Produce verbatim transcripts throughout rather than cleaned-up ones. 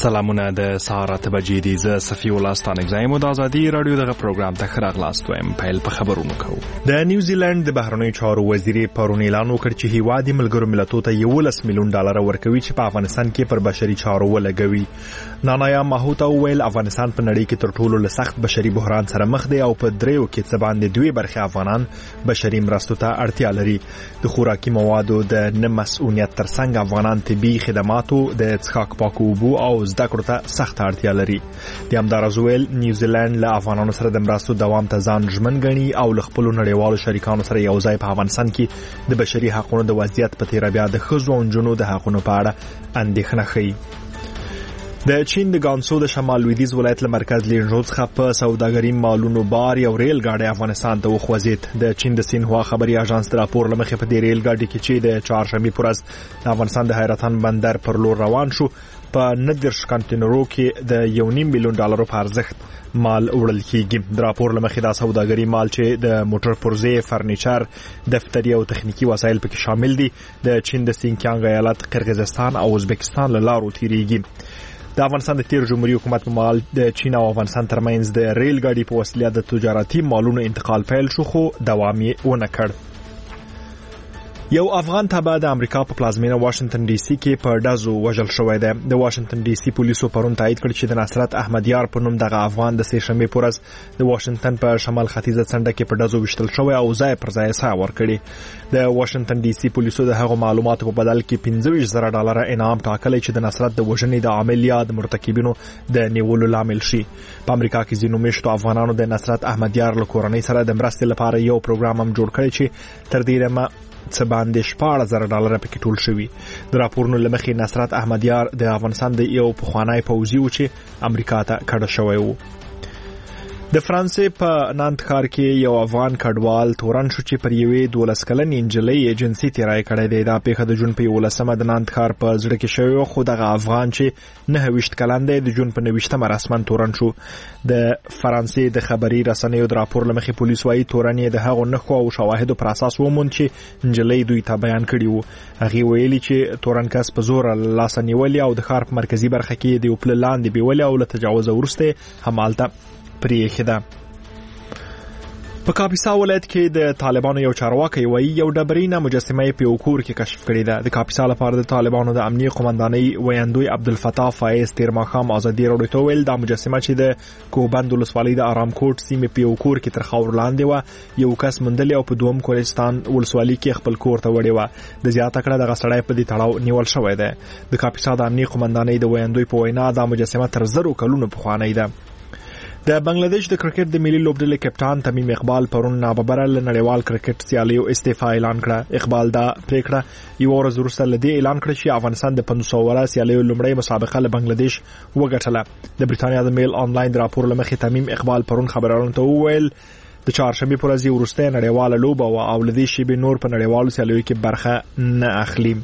سلامونه د سهار اته بجې دي. زه صفي الله ستانک زایم د ازادي رادیو دغه پروګرام ته خراغلاست وایم. پیل په خبرونو کوو. د نیوزیلند د بهرنیو چارو وزیر پرون اعلان وکړ چې هیواد ملګرو ملتونو ته یولس میلیون ډالر ورکوي چې په افغانستان کې پر بشري چارو ولګوي. نانایا ماهوتا ویل افغانستان په نړۍ کې تر ټولو له سخت بشري بحران سره مخ دی او په دریو کې څه باندې دوی برخه افغانان بشري مرستو ته اړتیا لري. د خوراکي موادو د نه مسؤلیت ترڅنګ افغانان طبي خدماتو د څښاک پاکو اوبو او زده کړو ته سخت اړتیا لري. د همدارس ویل نیوزیلند له افغانانو سره د مرستو دوام ته ځان ژمن ګڼي او له خپلو نړیوالو شریکانو سره یو ځای په افغانستان کې د بشري حقوقو د وضعیت په تیر بیا د ښځو او نجونو د حقوقو په اړه اندېښنه ښيي. د چین د ګانسو د شمال لویدیځ ولایت له مرکز لینژو څخه په سوداګري مالونو بار یو ریل ګاډی افغانستان ته وخوځید. د چین د سینهوا خبري اژانس د راپور لمخې په دې ریل ګاډي کې چې د چهارشنبه پر ورځ د افغانستان د حیرتان بندر پر لور روان شو په ندرش کانټینرو کې د یو نیم میلیون ډالرو په ارزښت مال وړل کیږي. د راپور لمخې دا سوداګري مال چې د موټر پرزې، فرنیچر، دفتري او تخنیکی وسایل پکې شامل دي د چین د سینکیانګ ایالت، قرغیزستان او ازبکستان له لارو تیریږي. د افغانستان د تیر جمهوریت حکومت په مال د چین او افغانستان ترمنځ د ریل ګاډي په وسیله د تجارتي مالونو انتقال پیل شو خو دوام یې ونه کړ. یو افغان تابع د امریکا په پلازمینه واشنگټن ډي سي کې په ډزو وژل شوی دی. د واشنگټن ډي سي پولیسو پرون تایید کړ چې د نصرت احمدیار په نوم دغه افغان د سه شنبه پر ورځ د واشنگټن په شمال ختیځه څنډه کې په ډزو وشتل شوی او ځای پر ځای سا ورکړي. د واشنگټن ډي سي پولیسو د هغو معلوماتو په بدل کې پنځه ویشت زره ډالر انعام ټاکلی چې د نصرت د وژنې د عامل یا د مرتکبینو د نیولو لامل شي. په امریکا کې ځینو میشتو افغانانو د نصرت احمدیار له کورنۍ سره د مرستې لپاره یو پروګرام هم جوړ کړی چې تر ډیره ما څه باندې شپږ زره ډالر پکې ټول شوي. د راپورونو لمخې نصرت احمدیار د افغانستان د یو پخوانی پوځي و چې امریکا ته کډه شوی و. د فرانسې په نانت ښار کې یو افغان کډوال تورن شو چې پر یوې دولس کلنې نجلۍ جنسي تیری کړی دی. دا پیښه د جون په یولسمه د نانت ښار په زړه کې شوې وه، خو دغه افغان چې نهه ویشت کلن دی د جون په نهه رسما تورن شو. د فرانسې د خبري رسنیو د راپور لمخې پولیس وايي تورن یې د هغو نښو او شواهدو پر اساس وموند چې نجلۍ دوی ته بیان کړي وو. هغې ویلي چې تورن کس په زور له لاسه نیولې او د ښار په مرکزي برخه کې د یو پله لاندې بیولې او له تجاوزه وروسته همالته پریښې ده. په کاپیسا ولایت کې د طالبانو یو چارواکي وایي یو ډبرینه مجسمه په یو کور کې کشف کړې ده. د کاپیسا لپاره د طالبانو د امنیه قومندانۍ ویاندوی عبدالفتاح فایز تیر ماښام ازادي راډیو ته ویل دا مجسمه چې د کوبند ولسوالۍ د آرام کوټ سیمې په یو کور کې تر خاور لاندې وه یو کس موندلې او په دوم کوهستان ولسوالۍ کې خپل کور ته وړې وه. د زیاته کړه دغه سړی په دې تړاو نیول شوی دی. د کاپیسا د امنیه قومندانۍ د ویاندوی په وینا دا مجسمه تر زرو کلونو پخوانۍ ده. د بنگلاديش د کرکټ د ملي لوبډلې کپټان تمیم اقبال پرون ناببره له نړیوال کرکټ سیالیو استعفا اعلان کړه. اقبال دا پریکړه یو ورځ وروسته له دې اعلان کړ چې افغانستان د پنځه سوه وره سیالیو لومړی مسابقه له بنگلاديش وګټله. د بریتانیا د میل آنلاین د راپور لمخې تمیم اقبال پرون خبرونو ته وویل د چهارشنبه پر ورځ وروسته نړیواله لوبه و او له دې شیبې نور په نړیوالو سیالیو کې برخه نه اخلي.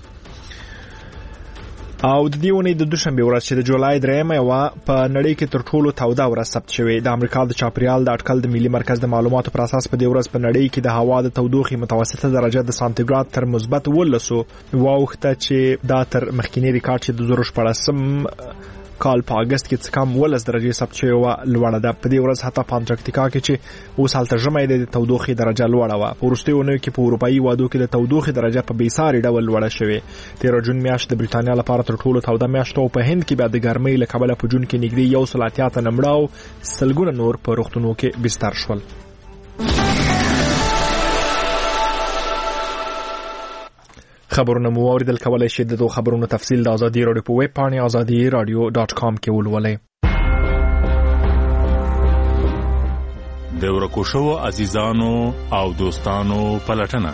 او د دې ونې د دوشنبه ورځ چې د جولای درېیمه یوه په نړۍ کې تر ټولو توده ورځ ثبت شوې. د امریکا د چاپریال د اټکل د ملي مرکز د معلوماتو پر اساس په دې ورځ په نړۍ کې د هوا د تودوخې متوسطه درجه د سانتیګراد تر مثبت ولسو واوښته چې دا تر مخکینی ریکارډ چې د زر شپاړسم کال په اگست کې څه کم ولس درجه ثبت شوې وه لوړه ده. په دې ورځ حتی په انټارکټیکا کې چې اوس هلته ژمی دی د تودوخې درجه لوړه وه. په وروستیو اونیو کې په اروپایي هیوادو کې د تودوخې درجه په بېساري ډول لوړه شوې. تېره جون میاشت د بریتانیا لپاره تر ټولو توده میاشت او په هند کې بیا د ګرمۍ له کبله په جون کې نږدې یو سل اتیا تنه مړه او سلګونه نور په روغتونونو کې بستر شول. خبرونه مو اوریدل، کولای شئ د دغو خبرونو تفصیل د ازادي راډیو په ویب پاڼې ازادي راډیو ډاټ کام کې ولولئ. د ورکو شوو عزیزانو او دوستانو پلټنه.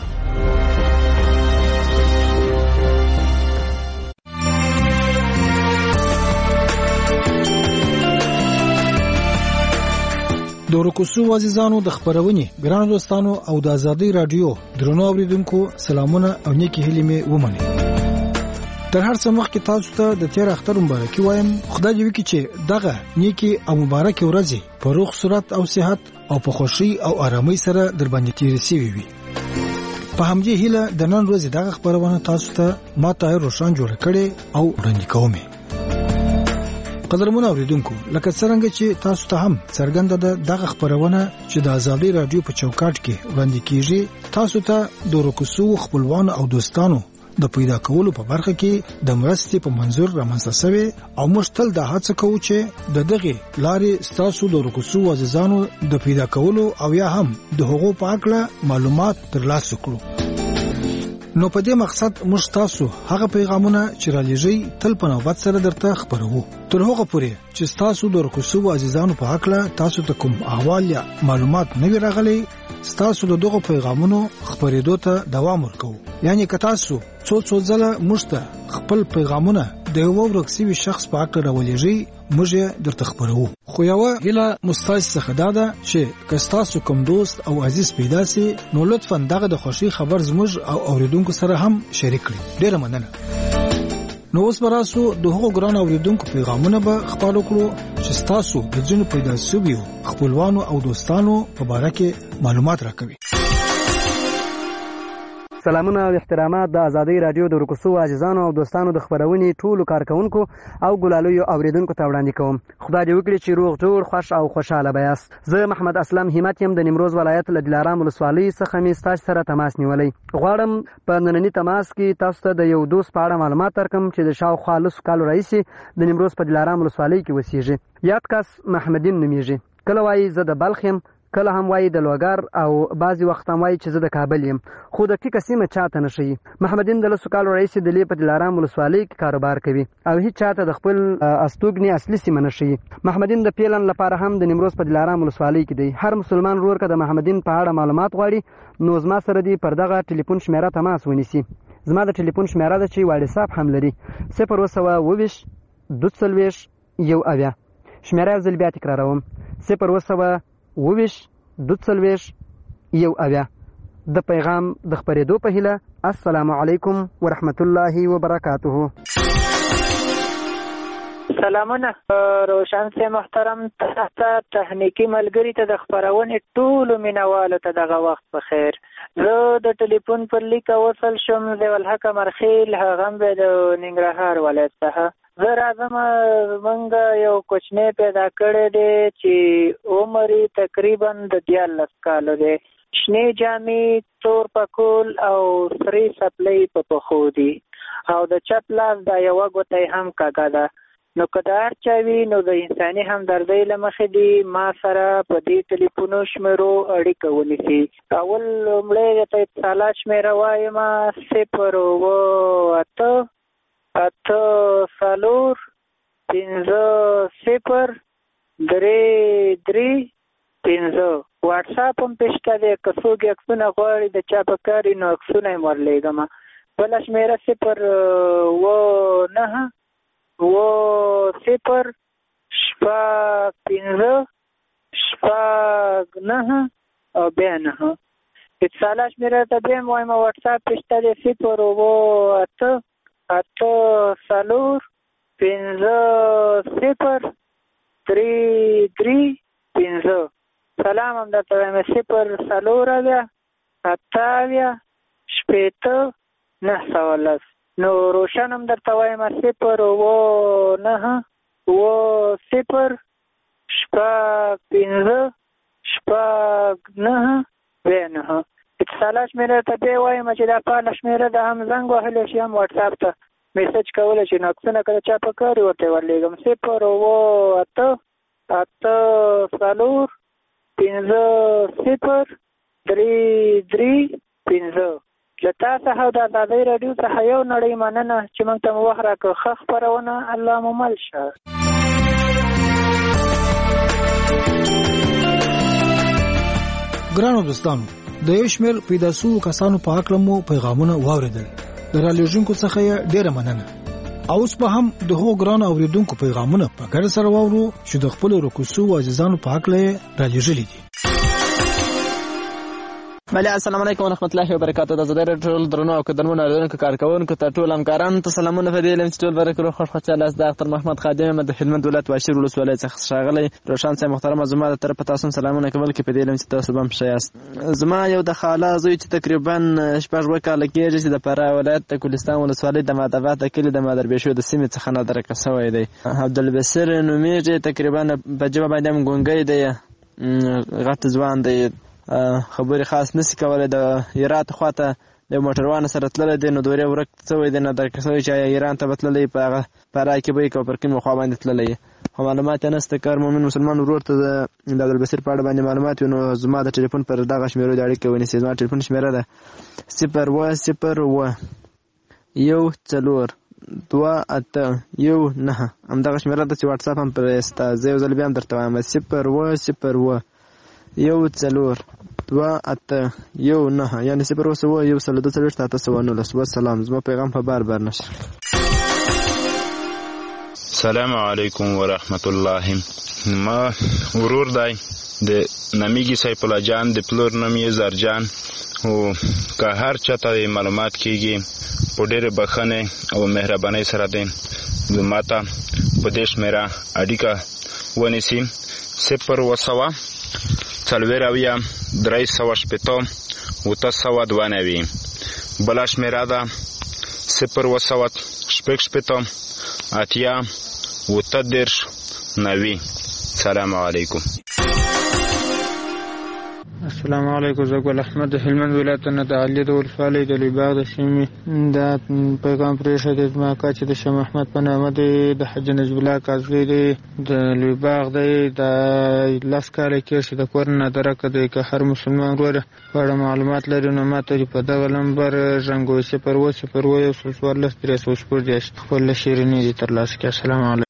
د ورکوسو عزیزانو د خبرونې ګرانو دوستانو او د ازادي رادیو درنو اوریدونکو سلامونه او نیکی هیلې مې ومنئ. تر هر څه مخکې تاسو ته د تیر اختر مبارکي وایم. خدای دې وکړي چې دغه نیکی او مبارکي ورځې په روغ صورت او صحت او په خوشي او آرامۍ سره در باندې تیر شي وي. په همدې هیله د نن ورځې دغه خبرونه تاسو ته ما ته روشن جوړ کړي او وړاندې کوم. قدرمن اوریدونکو لکه څنګه چې تاسو ته هم څرګنده ده دغه خبرونه چې د ازادي رادیو په چوکاټ کې وړاندې کیږي تاسو ته د ورکوسو خپلوان او دوستانو د پیدا کولو په برخه کې د مرستې په منظور رامنځته شوی او موږ تل د هڅه کوو چې د دغه لارې تاسو د ورکوسو عزیزانو د پیدا کولو او یا هم د حقوقو په اړه معلومات ترلاسه کړو نو په دې مقصد موږ تاسو هغه پیغامونه چې را لېږئ تل په نوبت سره درته خبرو تر هغه پورې چې تاسو د ورکوسو عزیزانو په اړه تاسو ته کوم احوال یا معلومات نه وي راغلي تاسو د دغه پیغامونو خبرېدو ته دوام ورکوو یعنی که تاسو څو څو ځله موږ ته خپل پیغامونه د یو ورکسي شخص په اړه راولېږئ موږ یې درته خبرو خو یو هیله مستاس څخه دا ده چې که تاسو کوم دوست او عزیز پیدا سي نو لطفا دغه د خوشي خبر زموږ او اوریدونکو سره هم شریک کړئ ډیره مننه نو اوس براسو د هغو ګران اوریدونکو پیغامونه به خپاره کړو چې تاسو د ځینو پیدا شویو خپلوانو او دوستانو په باره کې معلومات راکوي سلامونه او احترامات د ازادي رادیو د ورکوسو عزیزانو او دوستانو د خبرونې ټولو کارکونکو او ګلالیو اوریدونکو ته وړاندې کوم خدای دې وکړي چې روغ جوړ خوش او خوشاله بیاست زه محمد اسلم همت یم د نیمروز ولایت له دلارام ولسوالۍ څخه مې ستاسو سره تماس نیولی غواړم په نننی تماس کې تاسو ته د یو دوست په اړه معلومات درکړم چې د شاوخوا لسو کالو راهیسې د نیمروز په دلارام ولسوالۍ کې اوسېږي یاد کس محمدین نومیږي کله وایي زه د بلخ یم کله هم وایي د لوګر او بعضی وخت هم وایي چې زه د کابل یم خو د ټیکه سیمه چاته نه ښیي محمدین د لسو کالو راهیسې د لې په دلارام ولسوالۍ کې کاروبار کوي او هیڅ چاته د خپل استوګنې اصلي سیمه نه ښیي محمدین د پیلن لپاره هم د نیمروز په دلارام ولسوالۍ کې دی هر مسلمان ورور که د محمدین په اړه معلومات غواړي نو زما سره دی پر دغه ټلیفون شمیره تماس ونیسي زما د ټلیفون شمیره ده چې واټساپ هم لري صفر اوه سوه اوویشت دوه څلوېښت یو اویا شمیره یو ځل بیا تکراروم صفر اوه سوه اوویشت دوه څلوېښت یو اویا د پیغام د خپرېدو په هیله السلام علیکم ورحمت الله وبرکاته سلامونه روشن سي محترم ته تخنیکی ملګری ته د خبرونې ټولو مینوالو ته دغه وخت په خیر زه د ټلیفون پر لیک وصل شم ضیاءالحق مرخیل هغه هم د ننګرهار ولایت څخه زه راځم زمونږ یو کوچنی پیدا کړی دی چې عمر یې تقریبا د دیارلس کالو دی شنې جامې تور پکول او سرې څپلۍ په پښو دي او د چپ لاس دا یوه ګوته یې هم کږه ده نو که د هر چا وي نو د انساني همدردۍ له مخې دي ما سره په دې ټلیفونو شمیرو اړیکه ونیسي اول لومړی درته اتصالات شمیره وایم صفر اوه اته اته څلور پنځه صفر درې درې پنځه واټساپ هم پې شته دی که څوک عکسونه غواړي د چا په کار وي نو عکسونه یې ورلیږم بله شمیره صفر اوه نهه اوه صفر شپږ پنځه شپږ نهه او بیا نهه اتصالات شمیره ته بیا هم وایم واټساپ پې شته دی صفر اوه اته اته څلور پنځه صفر درې درې پنځه سلام هم درته وایم صفر څلور اویا اته اویا شپېته نهه سوه لس نو روشن هم درته وایم صفر اوه نهه اوه صفر شپږ پنځه شپږ نهه اویا نهه اتصالات شمیره ته بیا وایم چې دا فعاله شمیره ده هم زنګ وهلی شي هم واټساپ ته میسج کولی شي نو عکسونه که د چا په کار وي ورته یې ورلیږم صفر اوه اته اته څلور پنځه صفر درې درې پنځه له تا څخه د ازادۍ راډیو څخه یو نړۍ مننه چې موږ ته مو وخت راکړ ښه خپرونه الله مو مل شه ګرانو دوستانو د یو شمېر پیدا شوو کسانو په هکله مو پیغامونه واورېدل د رالیږونکو څخه یې ډېره مننه او اوس به هم د هغو ګرانو اورېدونکو پیغامونه په ګډه سره واورو چې د خپلو ورکو شوو عزیزانو په هکله یې رالیږلي دي بله السلام علیکم ورحمت الله وبرکاته. د زړه ټول درنو او قدرمنو اړیدونکو کارکونکو ته ټول همکارانو ته سلامونه. په دې علم چې ټول برکرو خوش خوشاله است. د ډاکټر محمد خادم د هلمند ولایت واشیر ولسوالۍ څخه ښاغلی روشن صاحب محترم، زما د طرفه تاسو سلامونه کول کې په دې علم چې تاسو به هم ښه یاست. زما یو د خاله زوی چې تقریبا شپږ اووه کاله کېږي چې د فراه ولایت د کوهستان ولسوالۍ د مادرآباد د کلي د مادربېشو د سیمې څخه نادرکه شوی دی. عبدالبصیر نومیږي، تقریبا په ژبه باندې هم ګونګی دی، غټ ځوان دی، خبرې خاص نسی کولای. د هرات خواته د موټروان سره تللی دی، نو دورې ورک شوی دی، نادرکه شوی چې ایران ته به تللی، په هغه فراه کې به یې که پر کوم خوا باندې تللی، خو معلومات یې نشته. که هر مؤمن مسلمان ورور ته د عبدالبصیر په اړه باندې معلومات وي، نو زما د ټلیفون پر دغه شمېرو د اړیکې ونیسي. زما ټلیفون شمېره ده صفر اووه صفر اووه یو څلور دوه اته یو نهه. همدغه شمېره ده چې واټساپ هم پرې شته. زه یو ځل بیا هم درته وایم صفر اووه صفر اووه یو څلور دوه اته یو نهه، یعنې صفر اووه سوه یو سل دوه څلوېښت اته سوه نولس. وسلام. زما پیغام په بار بار نشر. سلام علیکم ورحمت الله. ما ورور دی د نامیږي سیف الله جان، د پلور نوم یې زرجان. او که هر چاته معلومات کیږي په ډېرې بښنې او مهربانۍ سره دی ما ته په دې شمېره اړیکه ونیسي صفر اووه سوه څلوېښت اویا درې سوه شپېته اوته سوه دوه نوي. بله شمېره ده صفر اووه سوه شپږ شپېته اتیا اوته دېرش نوي. سلام علیکم. السلام علیکم. زه ګل احمد د هلمند ولایت نه د علي د ولسوالۍ د لوی باغ د سیمې دا پیغام پرېښی دی. زما اکا چې د شاه محمد په نامه دی، د حاجي نجیب الله کاظمي دی، د لوی باغ دی، د لس کاله کېږي چې د کور نه نادرکه دی. که هر مسلمان ورور په اړه معلومات لري نو ما ته په دغه نمبر ژغورئ صفر اووه صفر اووه یو سل څوارلس درې سوه شپږ دېرش. خپل شیریني دې ترلاسه کړي. السلام علیکم.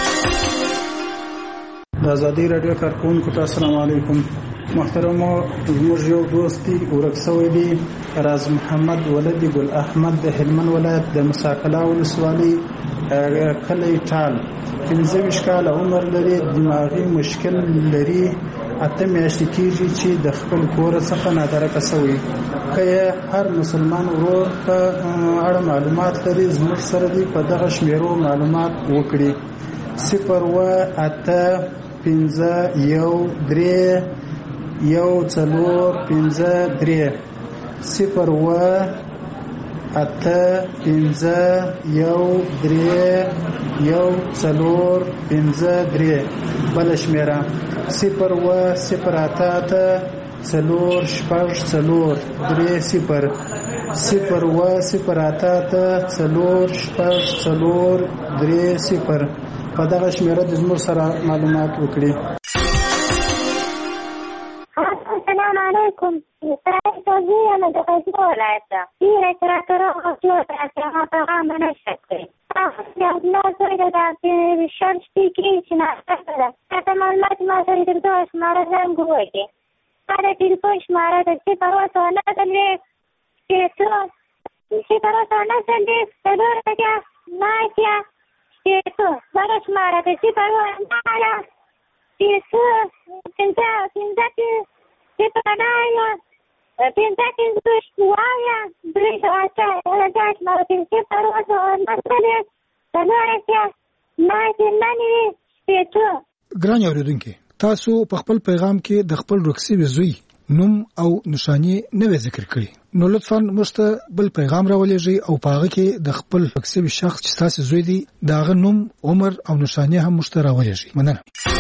د ازادي راډیو کارکونکو ته السلام علیکم. محترمو، زموږ یو دوست دی ورک شوی دی، راز محمد ولد ګل احمد د هلمند ولایت د مساکلا ولسوالۍ کلی ټال. پنځه ویشت کاله عمر لري، دماغي مشکل لري، اته میاشتې کېږي چې د خپل کور څخه نادرکه شوی. که هر مسلمان ورور په اړه معلومات لري زموږ سره دی په دغه شمیرو معلومات وکړي. صفر اووه اته پنځه یو درې یو څلور پنځه درې صفر اووه اته پنځه یو درې یو څلور پنځه درې. بله شمېره صفر اووه صفر اته اته څلور شپږ څلور درې صفر صفر اووه صفر اته اته څلور شپږ څلور درې صفر. په دغه شمېره د زموږ سره معلومات وکړي. السلام علیکم. سرای توزیع یم د غزني ولایت ده. ډېره چې راته راغلو چې هغه پیغام نه شکړي. د الله زوی ده، د شل شپې کېږي چې ناستکه ده. راته معلومات ما سره د دغه شماره زنګ ووهلې. ما د ټلیفون شماره ده صفر اووه سوه نهه څلوېښت شپېته صفر اووه سوه نهه څلوېښت څلور اتیا نهه اتیا شپېته. بله شماره ده صفر اووه نهه شپېته پنځه پنځه صفر نهه پنځه پنځوس اویا درې سوه اته دا شماره ده صفر اووه سوه نهه څلوېښت څلور اتیا نهه اتیا نهه نوي شپېته. ګران اورېدونکي، تاسو په خپل پیغام کې د خپل ورک شوي زوی نوم او نشانې نه وي ذکر کړي، نو لطفاً موږ ته بل پیغام راولېږئ او په هغه کې د خپل ورک شوي شخص چې تاسو زوی دی د هغه نوم، عمر او نشانې هم موږ ته راولېږئ. مننه.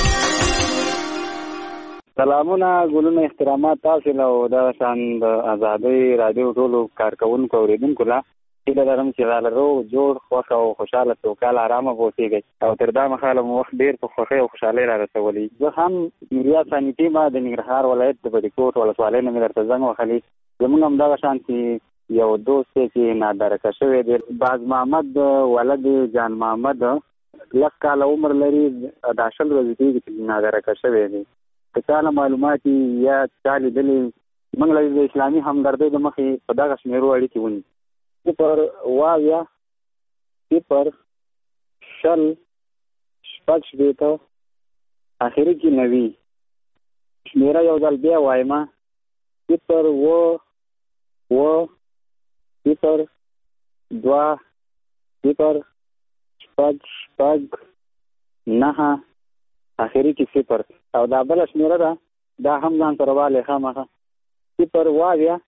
سلامونه، ګلونه، احترامات تاسو له او د شان د ازادۍ رادیو ټولو کارکونکو اوریدونکو له هیله لرم چې را لرو جوړ خوښ او خوشاله سوکاله ارامه اوسېږئ او تر دا مهاله مو وخت ډېر په خوښۍ او خوشحالۍ را رسولي. زه هم نوریا ثاني ما د ننګرهار ولایت د بډیکوټ ولسوالۍ نه مې درته زنګ وهلی. زمونږ همدغه شان چې یو دوست دی چې نادرکه شوی دی، باز محمد ولد جان محمد، لس کاله عمر لري، دا شل ورځې کېږي چې نادرکه شوی دی. که چا له معلومات یا چا لیدلي موږ له د اسلامي همدردۍ د مخې په دغه شمېرو اړیکې ونیسو. صفر اووه اویا صفر شل شپږ شپېته اخري کې نوي. شمېره یو ځل بیا وایمه صفر و و صفر دوه صفر شپږ شپږ نهه اخري کې صفر او دا بله شمېره ده دا هم ځان سره والې خامخا صفر واویا